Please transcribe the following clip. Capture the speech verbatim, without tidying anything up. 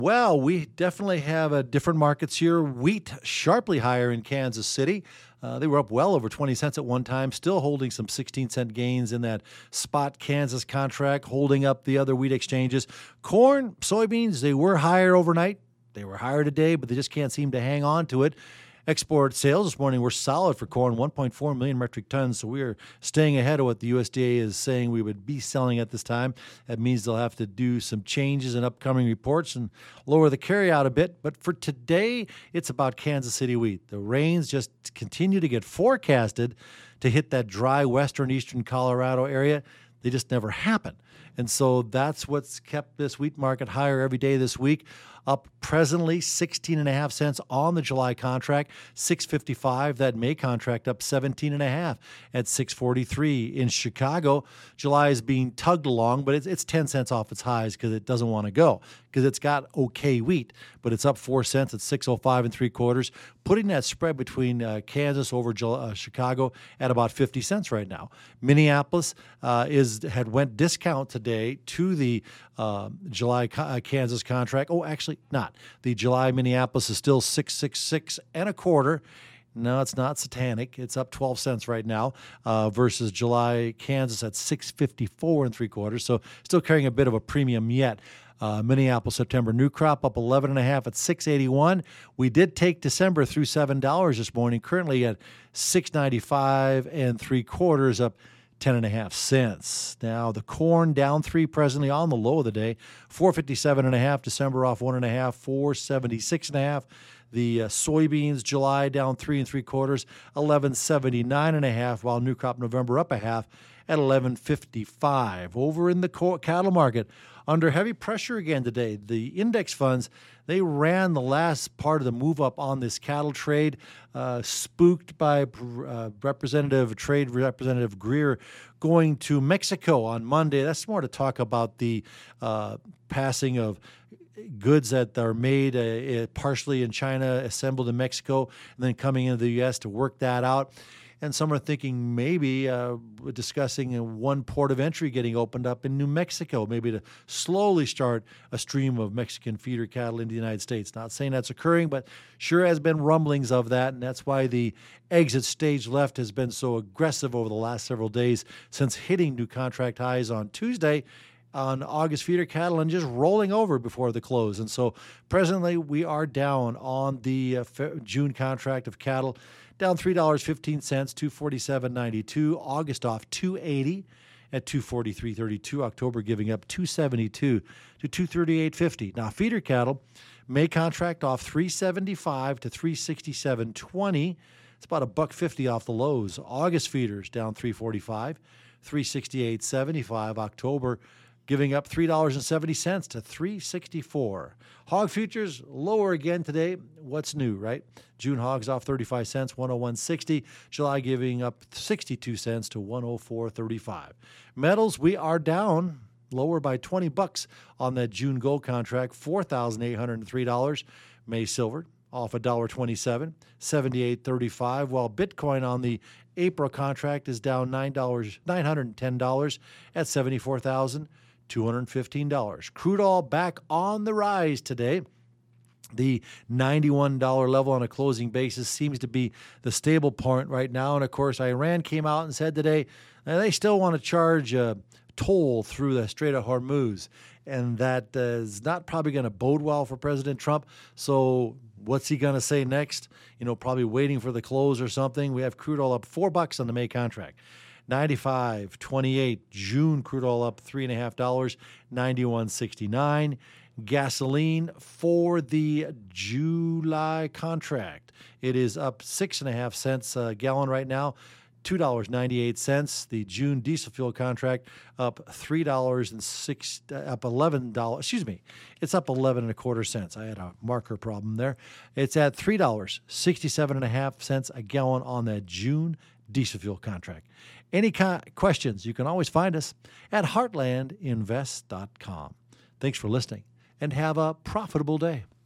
Well, we definitely have uh, different markets here. Wheat sharply higher in Kansas City. Uh, they were up well over twenty cents at one time, still holding some sixteen cent gains in that spot Kansas contract, holding up the other wheat exchanges. Corn, soybeans, they were higher overnight. They were higher today, but they just can't seem to hang on to it. Export sales this morning were solid for corn, one point four million metric tons. So we are staying ahead of what the U S D A is saying we would be selling at this time. That means they'll have to do some changes in upcoming reports and lower the carryout a bit. But for today, it's about Kansas City wheat. The rains just continue to get forecasted to hit that dry western, eastern Colorado area. They just never happen. And so that's what's kept this wheat market higher every day this week. Up presently sixteen and a half cents on the July contract, six fifty-five. That May contract up seventeen and a half at six forty-three. In Chicago, July is being tugged along, but it's, it's ten cents off its highs because it doesn't want to go because it's got okay wheat, but it's up four cents at six oh five and three quarters, putting that spread between uh, Kansas over uh, Chicago at about fifty cents right now. Minneapolis uh, is had went discount today to the uh, July uh, Kansas contract. Oh, actually not. The July Minneapolis is still six sixty-six and a quarter. No, it's not satanic. It's up twelve cents right now uh, versus July Kansas at six fifty-four and three quarters. So still carrying a bit of a premium yet. Uh, Minneapolis September new crop up eleven and a half at six eighty-one. We did take December through seven dollars this morning, currently at six ninety-five and three quarters, up ten and a half cents. Now the corn down three presently on the low of the day, four fifty-seven and a half. December off one and a half, four seventy-six and a half. The uh, soybeans July down three and three quarters, eleven seventy-nine and a half, while new crop November up a half at eleven fifty-five. Over in the co- cattle market, under heavy pressure again today. The index funds, they ran the last part of the move up on this cattle trade, uh, spooked by uh, Representative Trade Representative Greer going to Mexico on Monday. That's more to talk about the uh, passing of goods that are made uh, partially in China, assembled in Mexico, and then coming into the U S to work that out. And some are thinking maybe uh, discussing one port of entry getting opened up in New Mexico, maybe to slowly start a stream of Mexican feeder cattle into the United States. Not saying that's occurring, but sure has been rumblings of that, and that's why the exit stage left has been so aggressive over the last several days since hitting new contract highs on Tuesday on August feeder cattle and just rolling over before the close. And so presently we are down on the uh, June contract of cattle, down three dollars and fifteen cents, two forty-seven ninety-two. August off two eighty at two forty-three thirty-two. October giving up two seventy-two to two thirty-eight fifty. Now feeder cattle, May contract off three seventy-five to three sixty-seven twenty. It's about a buck fifty off the lows. August feeders down three forty-five, three sixty-eight seventy-five. October giving up three dollars and seventy cents to three sixty-four. Hog futures lower again today. What's new, right? June hogs off thirty-five cents, one oh one sixty. July giving up sixty-two cents to one oh four thirty-five. Metals, we are down lower by twenty bucks on that June gold contract, four thousand eight hundred three dollars. May silver off one dollar and twenty-seven cents, seventy-eight thirty-five, while Bitcoin on the April contract is down nine dollars, nine hundred ten dollars at seventy-four thousand two hundred fifteen dollars. Crude oil back on the rise today. The ninety-one dollar level on a closing basis seems to be the stable point right now. And of course, Iran came out and said today uh, they still want to charge a toll through the Strait of Hormuz. And that uh, is not probably going to bode well for President Trump. So what's he going to say next? You know, probably waiting for the close or something. We have crude oil up four bucks on the May contract. ninety-five twenty-eight. June crude oil up three and a half dollars, ninety-one sixty-nine. Gasoline for the July contract, it is up six and a half cents a gallon right now, two dollars and ninety-eight cents. The June diesel fuel contract up three dollars and six, up eleven dollars. Excuse me, it's up eleven and a quarter cents. I had a marker problem there. It's at three dollars sixty-seven and a half cents a gallon on that June diesel fuel contract. Any co- questions, you can always find us at heartland invest dot com. Thanks for listening and have a profitable day.